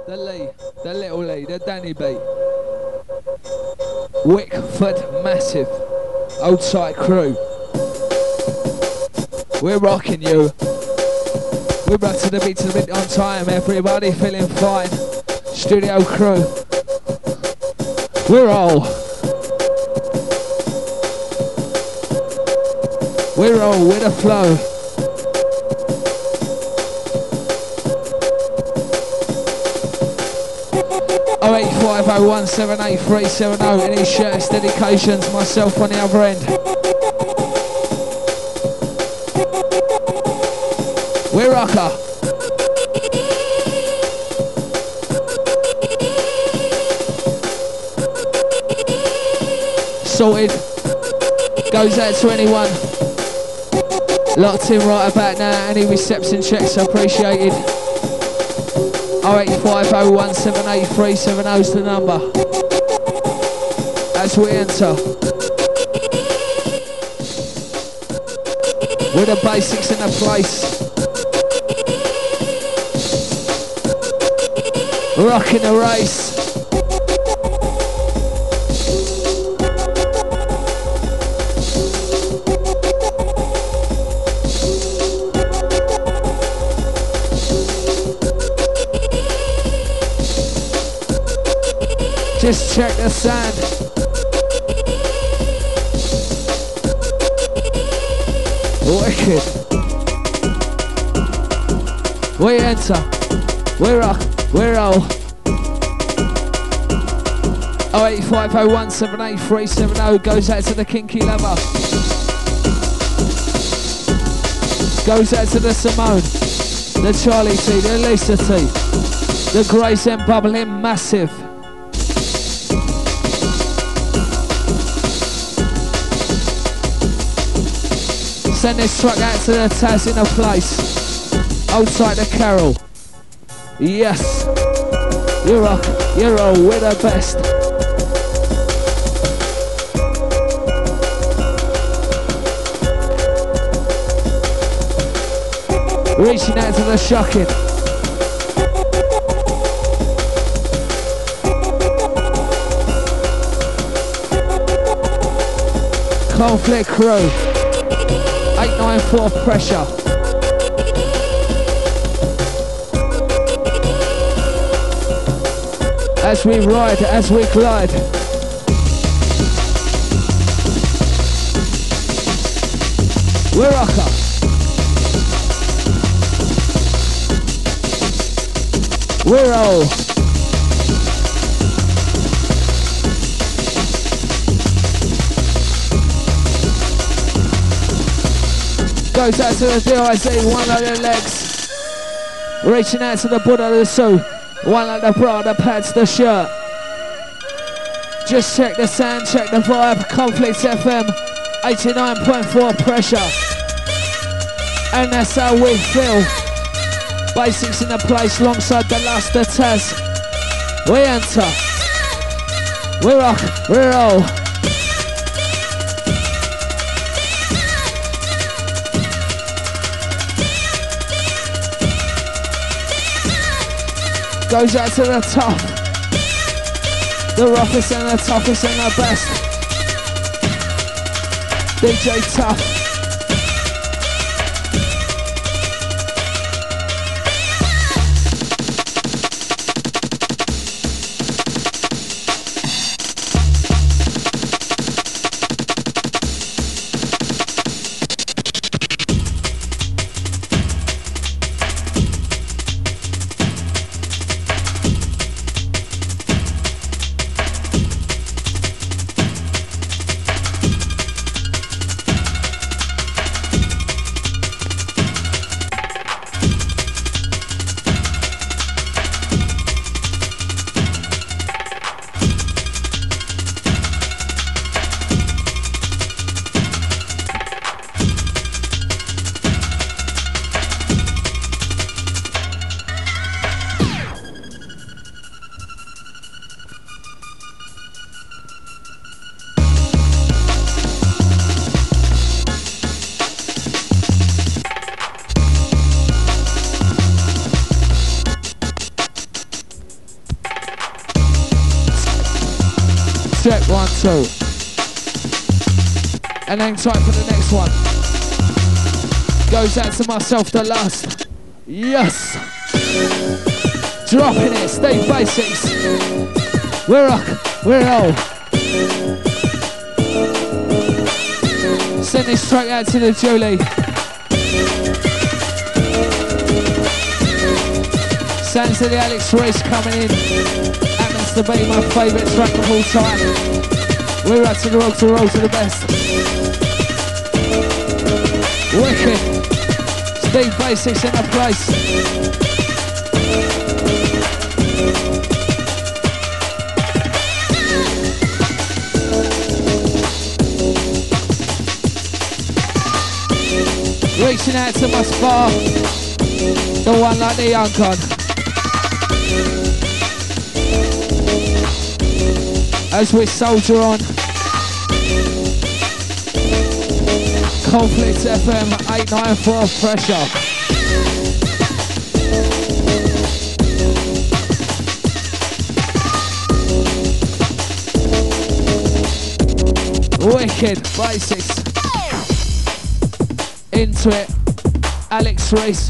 the Lee, the Little Lee, the Danny B, Wickford Massive, Old Site Crew. We're rocking you. We're back to the beat on time, everybody feeling fine. Studio crew. We're all with a flow. 08501783370. Any shirts, dedications, myself on the other end. We're rocker. Sorted. Goes out to anyone locked in right about now. Any reception checks appreciated. 08501783370 is the number. As we enter with the basics in the place. Rocking the race. Just check the sound. Wicked. We enter. We rock. We're all 08501783370 goes out to the kinky lover. Goes out to the Simone, the Charlie T, the Lisa T, the Grace and Bubbling Massive. Send this truck out to the Taz in a place. Outside the Carol. Yes, you're all with the best. Reaching out to the shocking. Conflict crew. 894 pressure. As we ride, as we glide. We're rocker. We're all. Goes out to the DIZ, one of the legs. Reaching out to the Buddha, the Sue. One of the bra, the pads, the shirt. Just check the sound, check the vibe. Conflict FM, 89.4 pressure. And that's how we feel. Basics in the place, alongside the last the Taz. We enter. We rock, we roll. Goes out to the top, the roughest and the toughest and the best. DJ Tough. Check 1, 2. And hang tight for the next one. Goes out to myself, the last. Yes. Dropping it, stay basics. We're rock, we're roll. Send this straight out to the Julie. Sounds of the Alex Race coming in. Happens to be my favourite track of all time. We're out to the rock to roll to the best. Wicked. Steve Basics in the place. Reaching out to my spa. The one like the young gun. As we soldier on. Conflict FM 894 pressure. Wicked basics. Into it. Alex Race.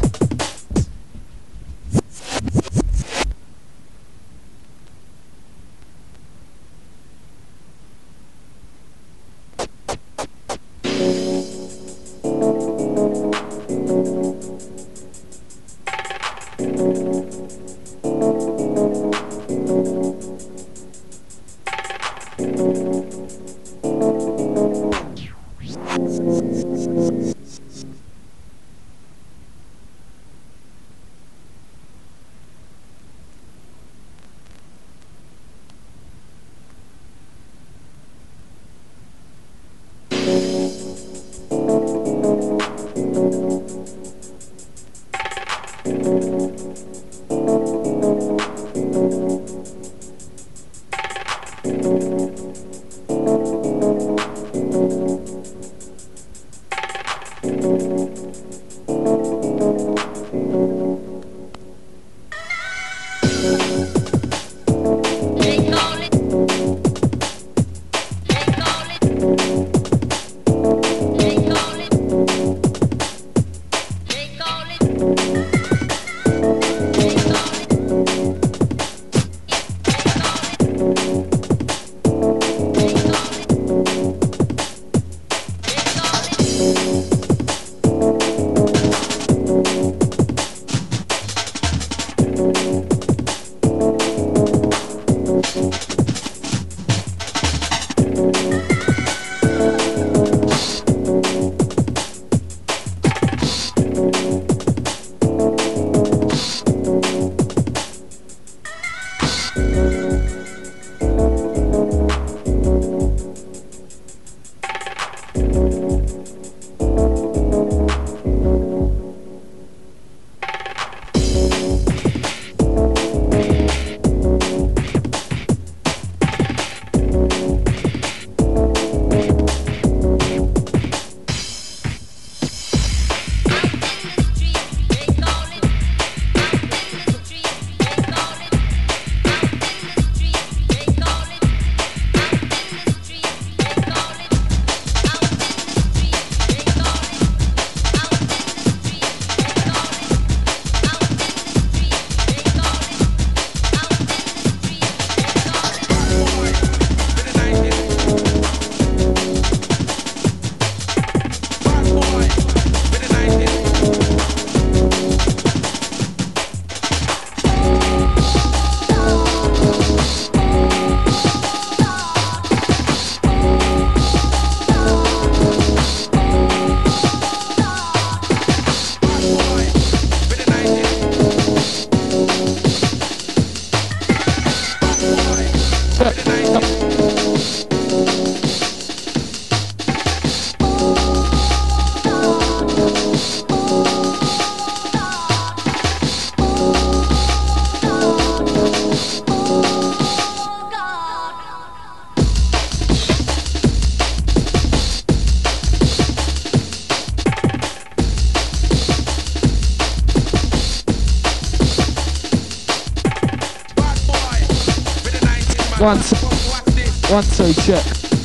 Once. 1, 2, check.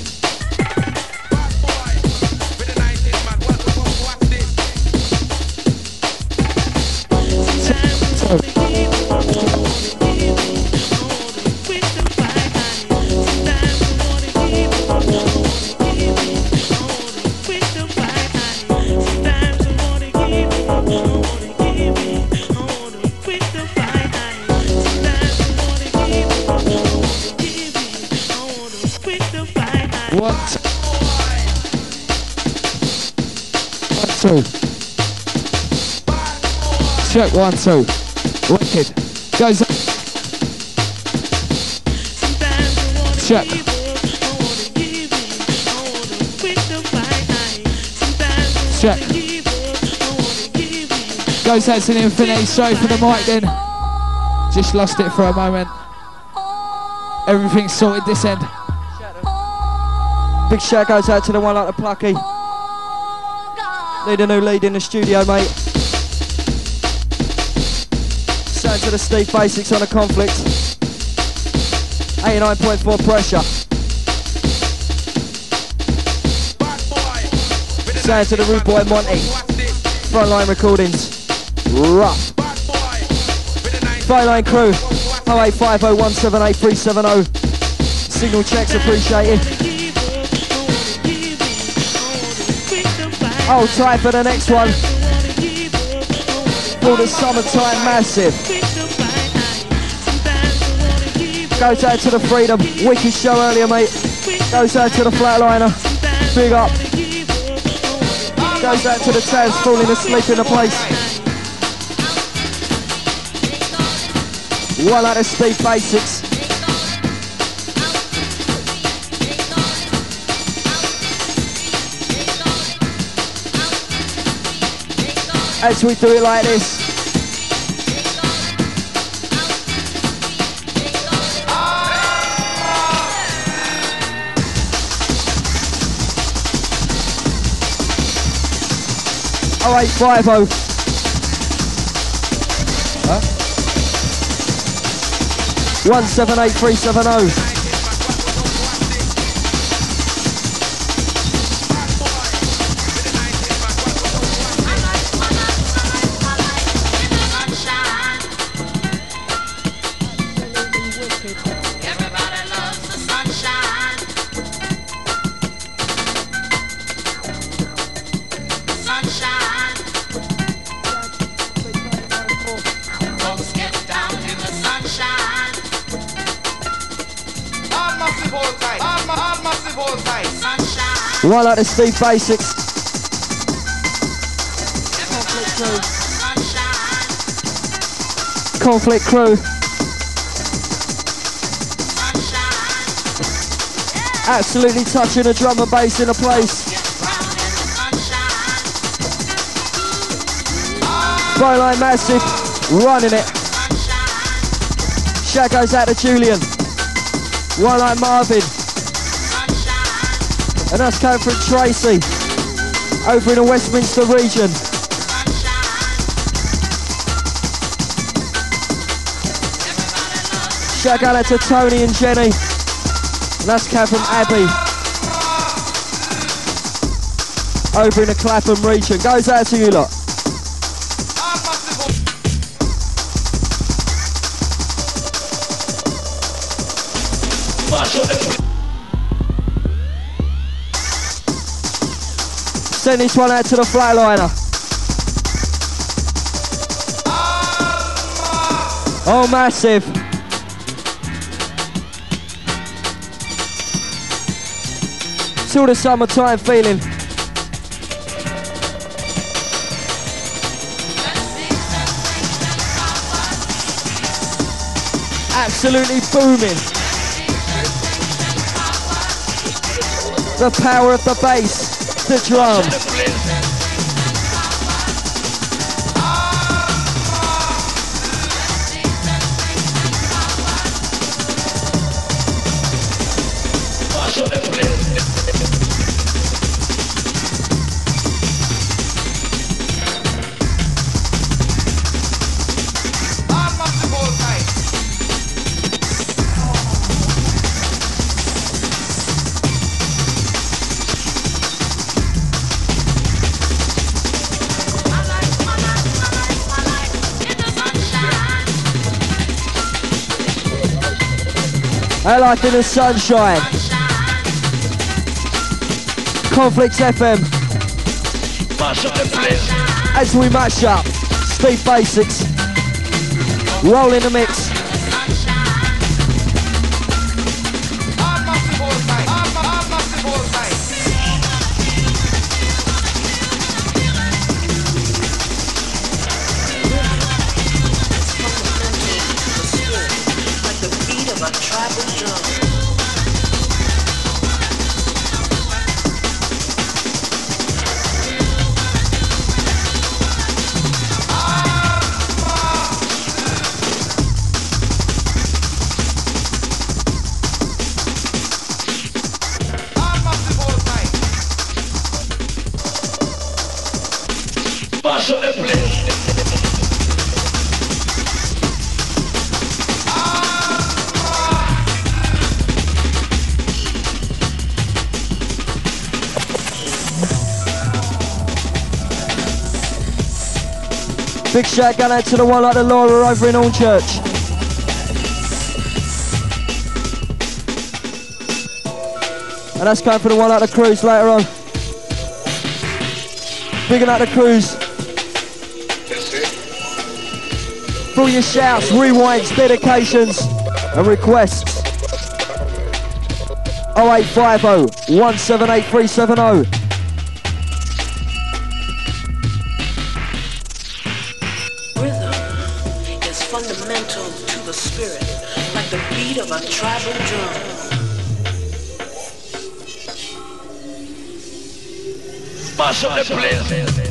Two. Check 1, 2. Wicked. Goes up. Check. Check. Goes out to the infinity. Sorry for the mic then. Just lost it for a moment. Everything's sorted this end. Big shout goes out to the one like the Plucky. Need a new lead in the studio, mate. Sound to the Steve Basics on the Conflict. 89.4 pressure. Sound to the Rude Boy Monty. Frontline Recordings. Rough. Frontline crew. 0850178 Signal checks appreciated. Hold tight for the next one. For the summertime massive. Goes out to the Freedom. Wicked show earlier, mate. Goes out to the Flatliner. Big up. Goes out to the Taz falling asleep in the place. One out of Steve Basics. As we do it like this. Oh, 0850. Huh? 178370. One like the Steve Basics. Conflict crew. Absolutely touching the drum and bass in the place. Bowline massive, running it. Shout goes out to Julian. One like Marvin. And that's coming from Tracy, over in the Westminster region. Shout out to Tony and Jenny. And that's coming from Abby, over in the Clapham region. Goes out to you lot. Send this one out to the Flatliner. Oh, massive. Till the summertime feeling. Absolutely booming. The power of the bass. The drum. Our life in the sunshine. Conflicts FM. As we mash up, Steve Basics. Roll in the mix. Big shout going out to the one like the Laura over in Hornchurch. And that's going for the one like the Cruise later on. Bigging up the Cruise. For all your shouts, rewinds, dedications and requests. 0850 178 370. Of a tribal drum. Mash up the place.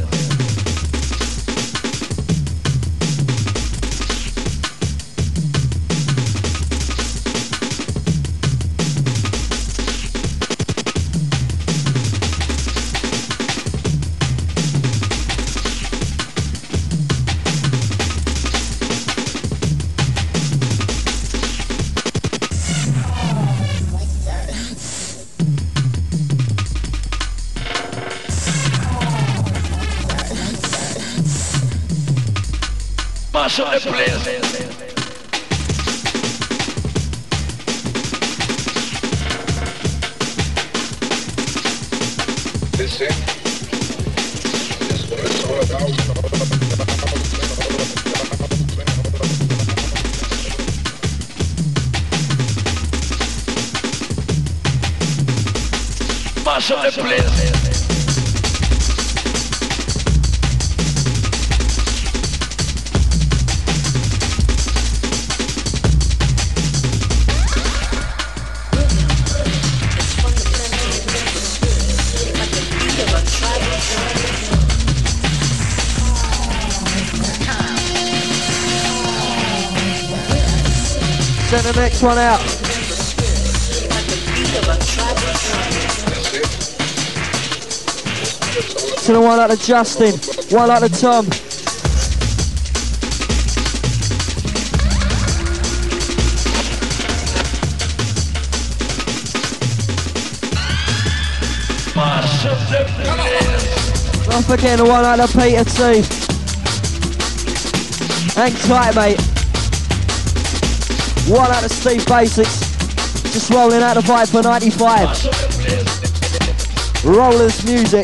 Mash up the place. This it. This is what it's all about. Mash up the place. Send the next one out. To the one like the Justin, one like the Tom. Don't forget the one like the Peter T. Hang tight, mate. One out of Steve Basics, just rolling out the vibe for 95. Rollers music.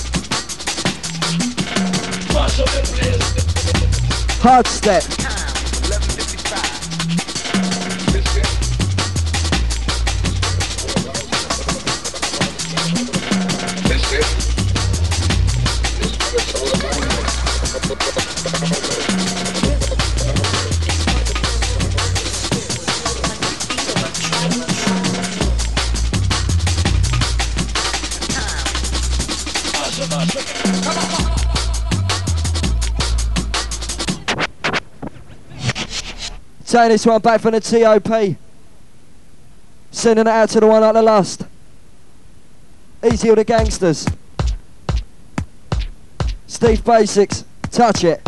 Hard step. Take this one back from the TOP. Sending it out to the one like the Lust. Easy with the Gangsters. Steve Basics, touch it.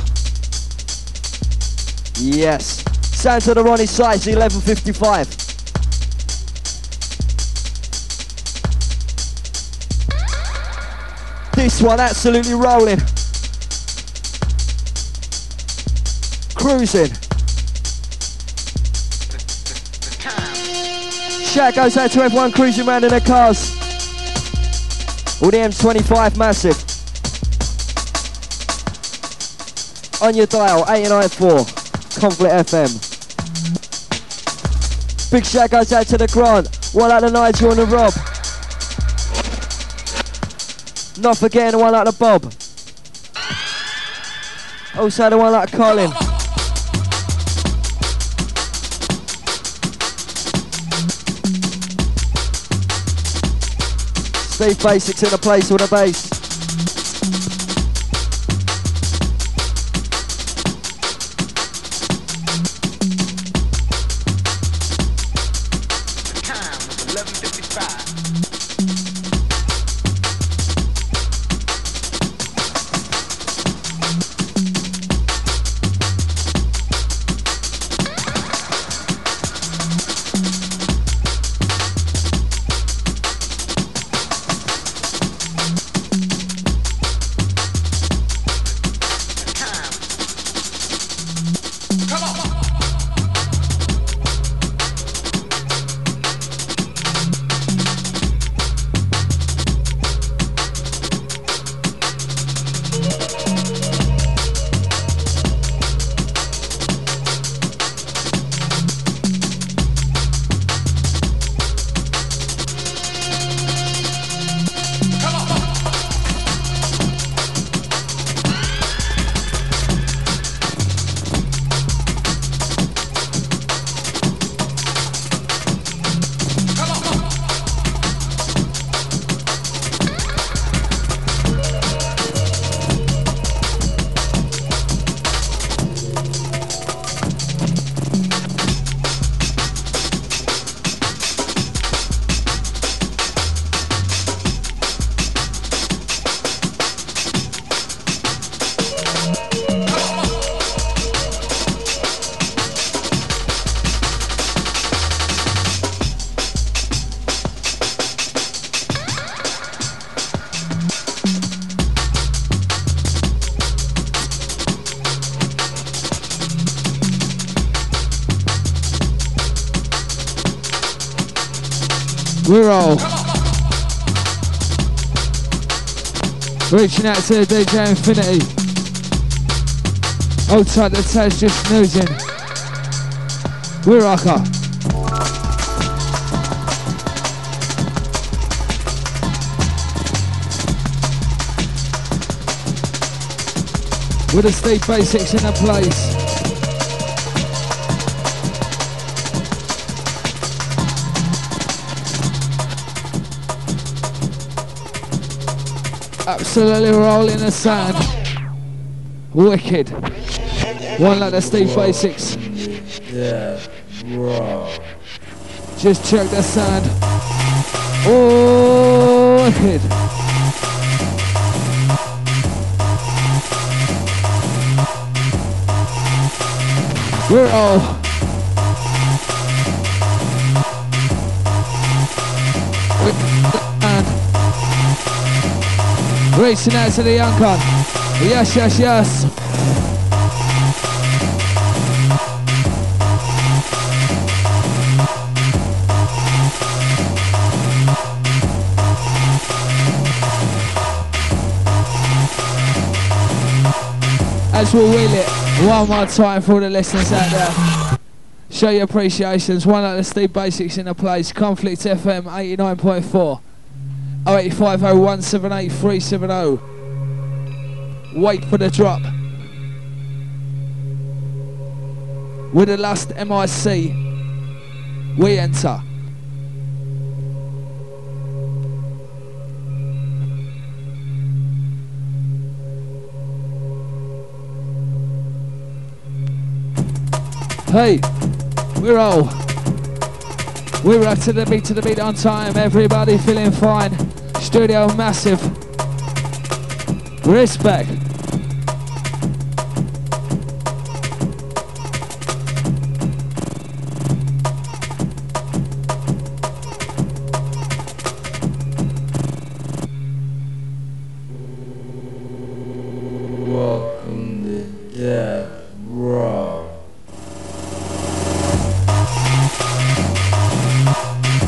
Yes. Sound to the Ronnie Sites, 11:55. This one absolutely rolling. Cruising. shout goes out to everyone cruising around in their cars. All the M25 massive. On your dial, 89.4, Conflict FM. Big shout goes out to the Grant. One out to Nigel and the Rob. Not forgetting the one out to Bob. Also the one out to Colin. Steve Basics in the place with the bass. We're all reaching out to the DJ Infinity. Hold tight, the Taz just snoozing. We're rocker. With the Steve Basics in the place. Absolutely rolling the sand. Wicked. One like the Steve Basics. Yeah, bro. Just check the sand. Oh, wicked. We're all. Racing out to the young con. Yes, yes, yes. As we'll wheel it one more time for the listeners out there. Show your appreciations. One like the Steve Basics in the place. Conflict FM 89.4. 0850178370. Wait for the drop. With the last MIC, we enter. Hey, we're all. We're up to the beat on time. Everybody feeling fine. Studio massive. Respect. Welcome to Death Row.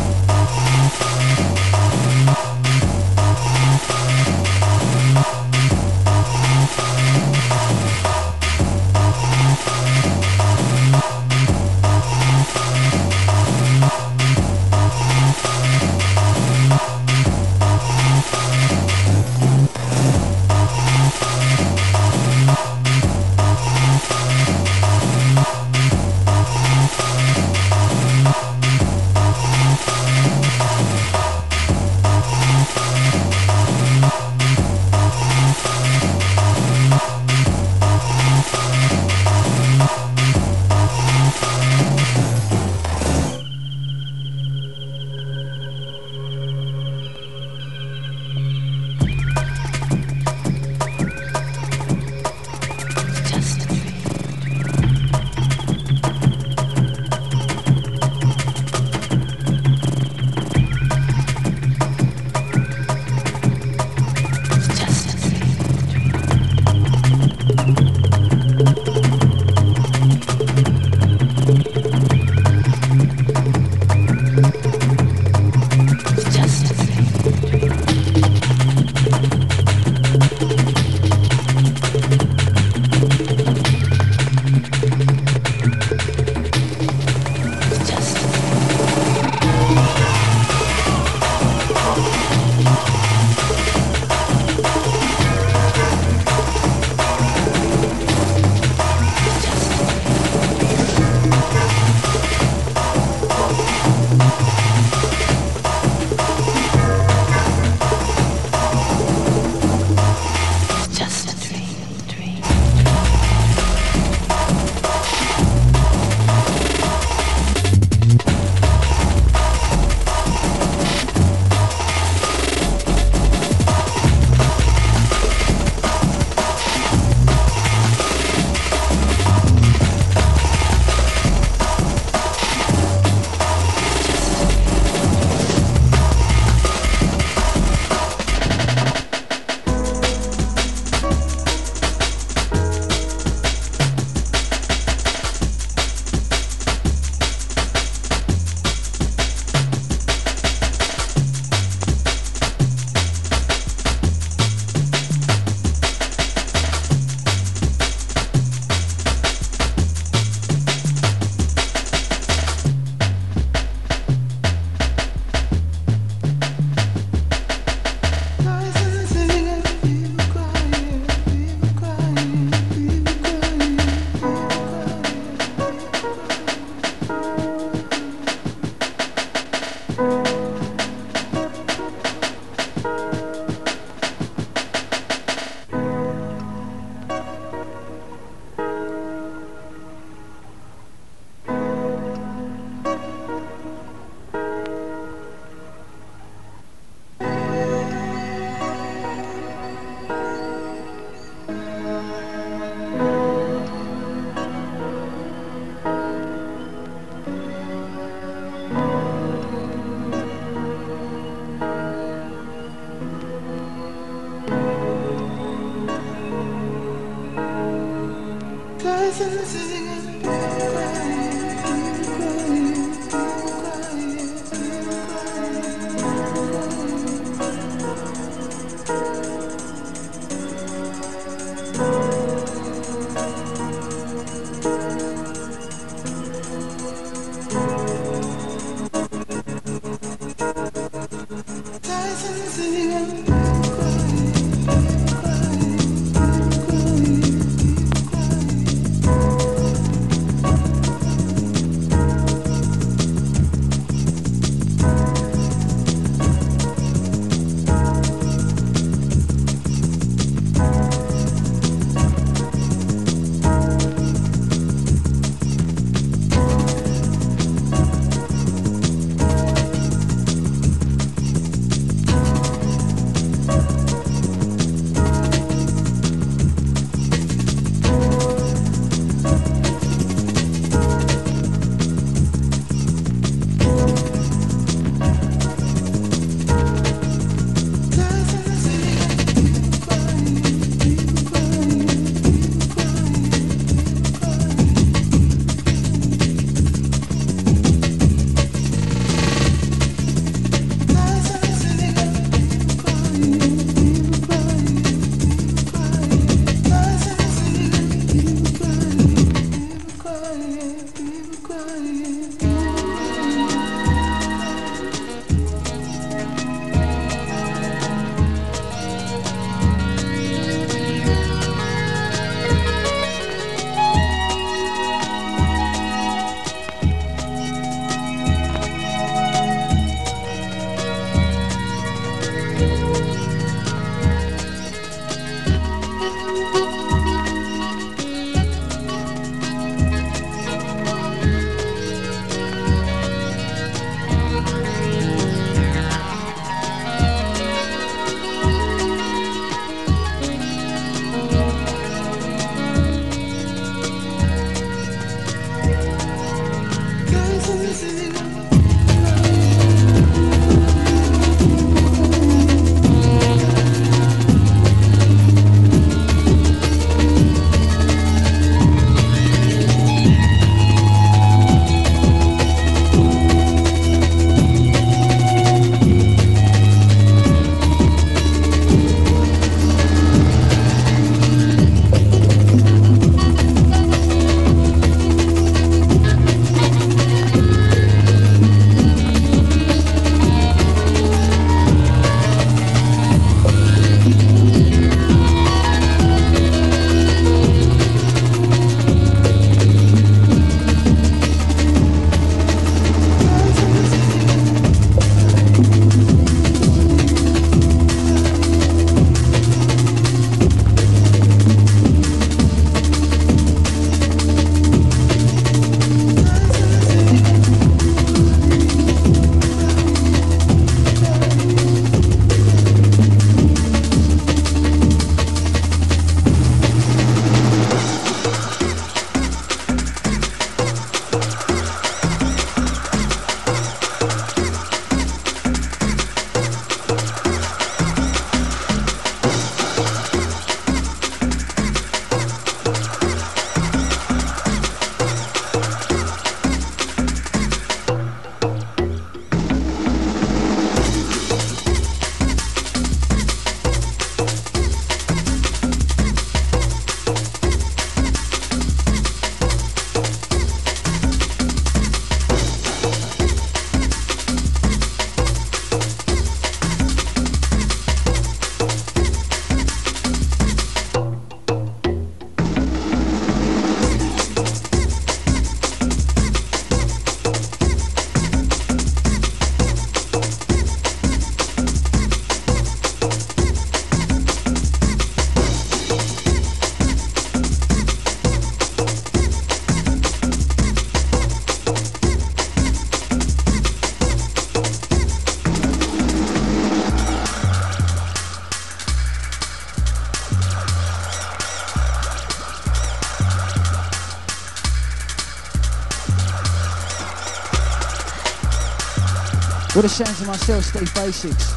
With the sounds of myself, Steve Basics.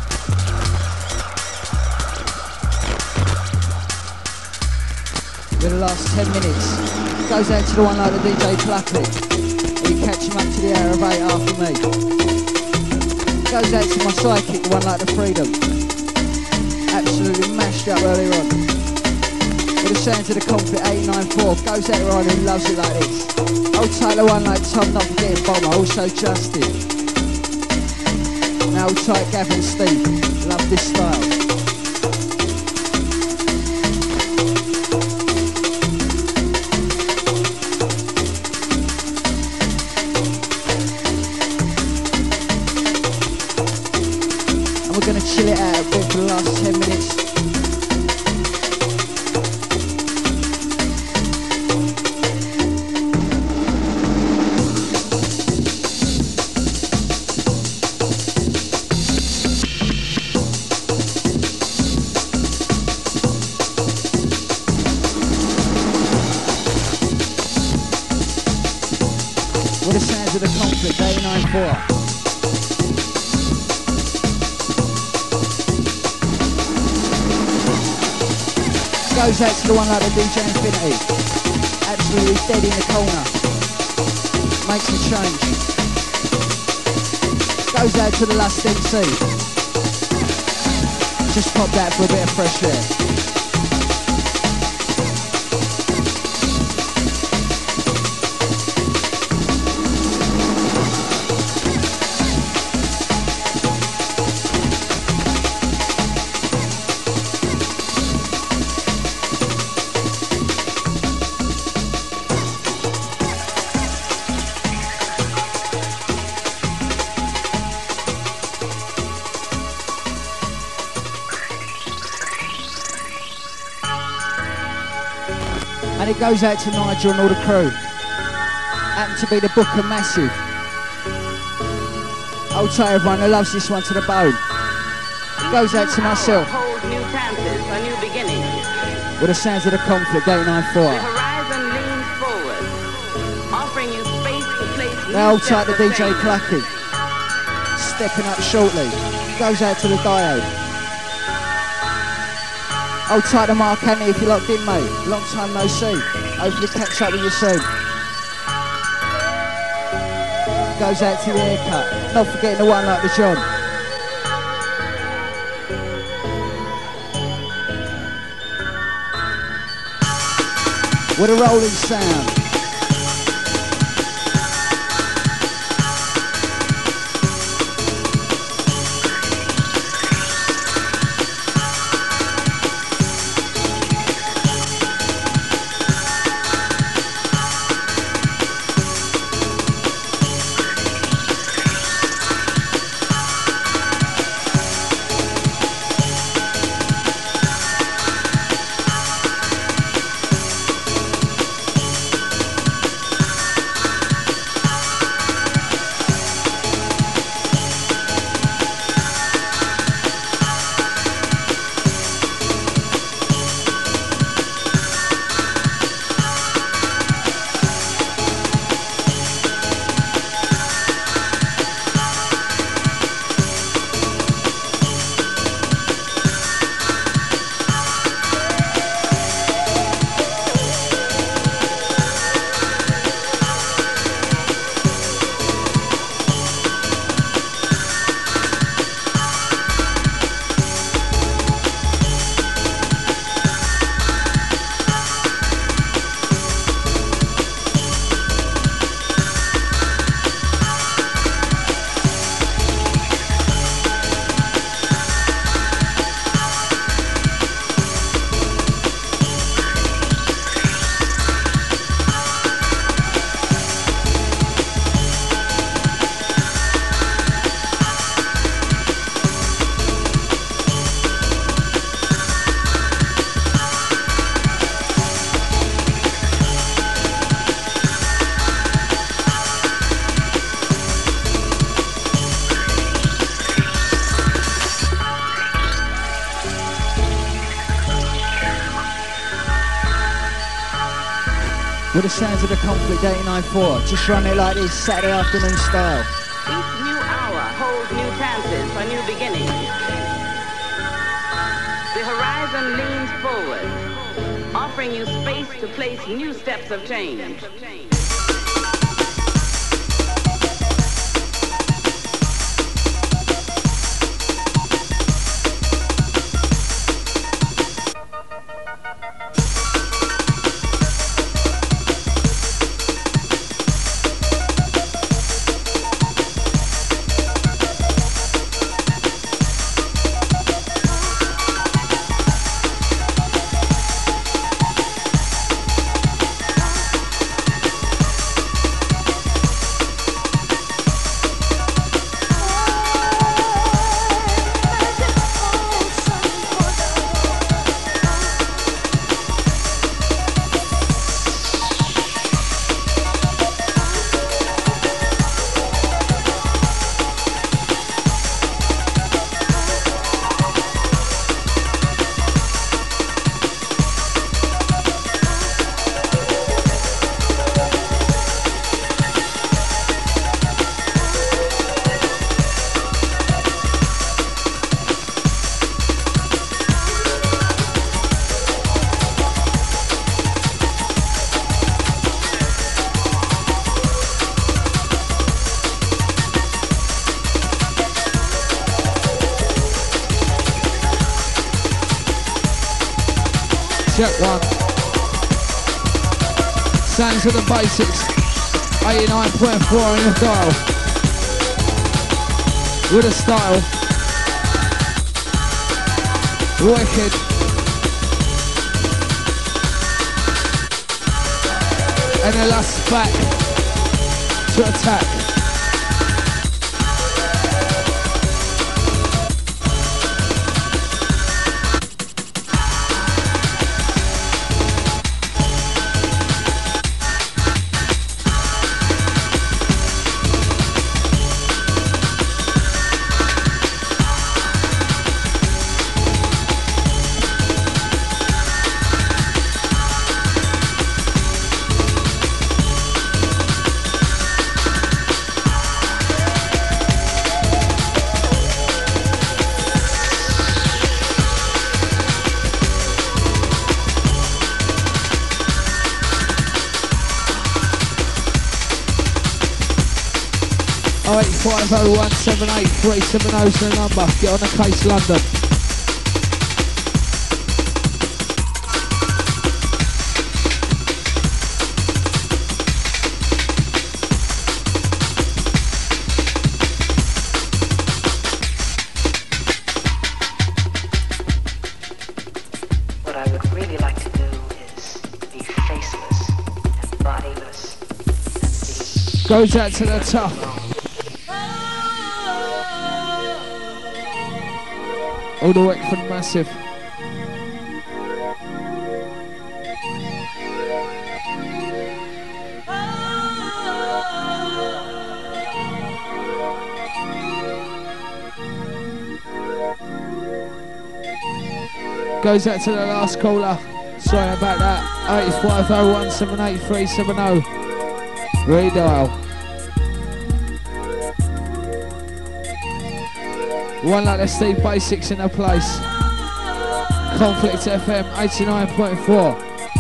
With the last 10 minutes. Goes out to the one like the DJ Plucky. You catch him up to the hour of 8 after me. Goes out to my sidekick, the one like the Freedom. Absolutely mashed up earlier on. With the sounds of the Conflict 894. Goes out to Ryan who loves it like this. I'll take the one like Tom, not forgetting Bomber, also Justin. Now tight Gav and Steve, love this style. And we're going to chill it out a bit for the last 10 minutes. With the sounds of the Conflict 894. Goes out to the one like the DJ Infinity. Absolutely dead in the corner. Makes a change. Goes out to the last MC. Just pop that for a bit of fresh air. And it goes out to Nigel and all the crew. Happened to be the Booker Massive. I'll tell everyone who loves this one to the bone. Goes out to myself. Holds new chances for new beginnings. With the sounds of the Conflict 894. The horizon leans forward, offering you space to place Now hold tight to DJ Clacky. Stepping up shortly. Goes out to the diode. Hold tight to Mark Anthony if you're locked in, mate. Long time no see. Hopefully catch up with you soon. Goes out to the haircut. Not forgetting the one like the John. With a rolling sound. With the sounds of the Conflict 89.4, just run it like this, Saturday afternoon style. Each new hour holds new chances for new beginnings. The horizon leans forward, offering you space to place new steps of change. Check one. Sounds of the basics. 89.4 on your dial. With a style. Wicked. And the last back to attack. 0850178 is the number. Get on the case, London. What I would really like to do is be faceless and bodiless and be Goes out to the top. All the way from Massive. Goes out to the last caller. Sorry about that. 850178 Redial. One like the Steve Basics in the place. Conflict FM 89.4.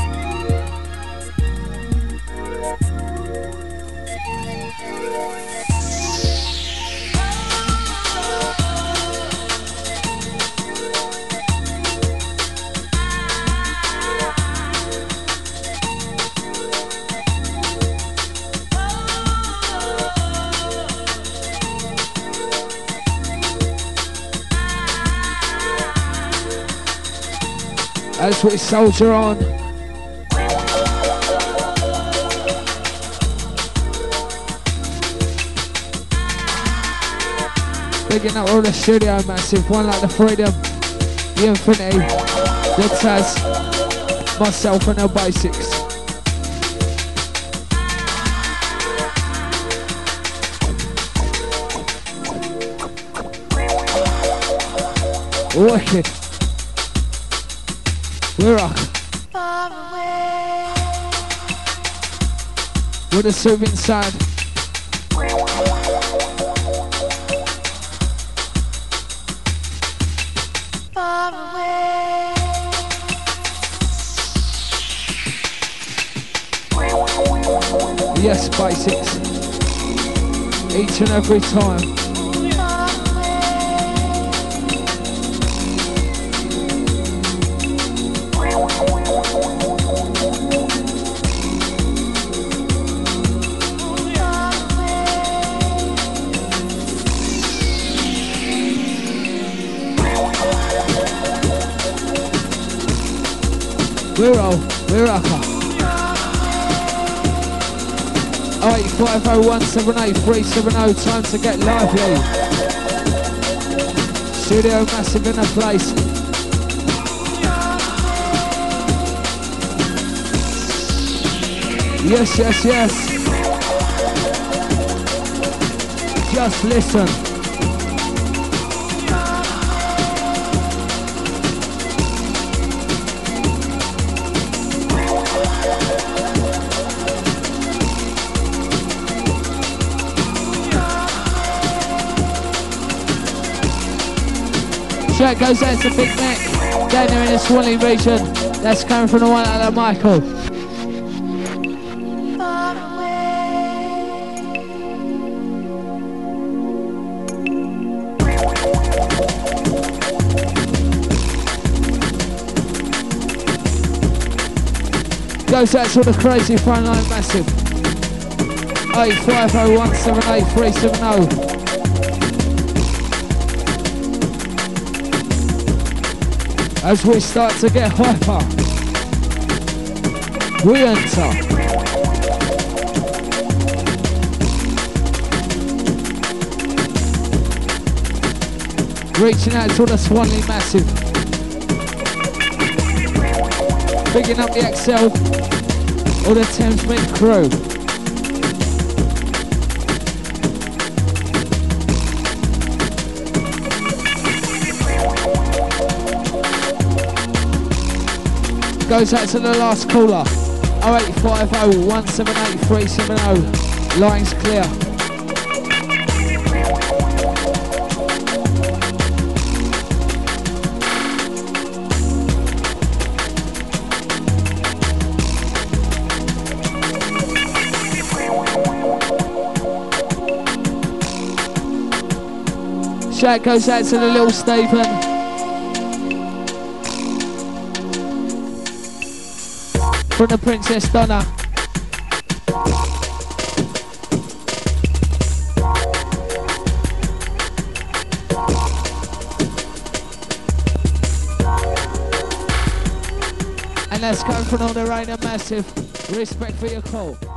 As we soldier on. Bigging up all the studio massive, one like the Freedom, the Infinity, the Taz, myself and the Basics. Wicked. We're rock. With a soothing sound. Yes, Basics. Each and every time. We're up. 0850178 time to get lively. Studio massive in the place. Yes. Just listen. Shout goes out to Big Mac down there in the Swanley region. That's coming from the one out of Michael. Goes out to the crazy front line massive. 850178 As we start to get hyper, we enter. Reaching out to the Swanley massive. Picking up the XL or the Thames Mid crew. Goes out to the last caller. 0850178 Lines clear. Shout goes out to the little Stephen. From the Princess Donna. And that's coming from all the Rainer Massive. Respect for your call.